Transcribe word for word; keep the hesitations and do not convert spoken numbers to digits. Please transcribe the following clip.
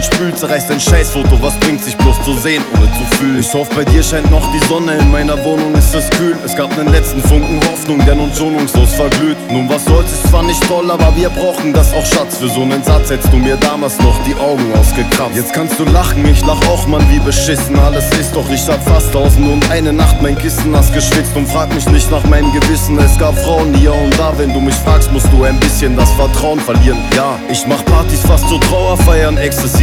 und spült, zerreißt ein Scheißfoto. Was bringt sich bloß zu sehen, ohne zu fühlen? Ich hoff, bei dir scheint noch die Sonne, in meiner Wohnung ist es kühl. Es gab nen letzten Funken Hoffnung, der nun schonungslos verglüht. Nun was soll's, ist zwar nicht toll, aber wir brauchen das auch, Schatz. Für so nen Satz hättest du mir damals noch die Augen ausgekratzt. Jetzt kannst du lachen, ich lach auch, Mann, wie beschissen alles ist. Doch ich hab fast tausend und eine Nacht mein Kissen nass geschwitzt. Und frag mich nicht nach meinem Gewissen, es gab Frauen hier und da. Wenn du mich fragst, musst du ein bisschen das Vertrauen verlieren. Ja, ich mach Partys fast zur Trauerfeiern, Ecstasy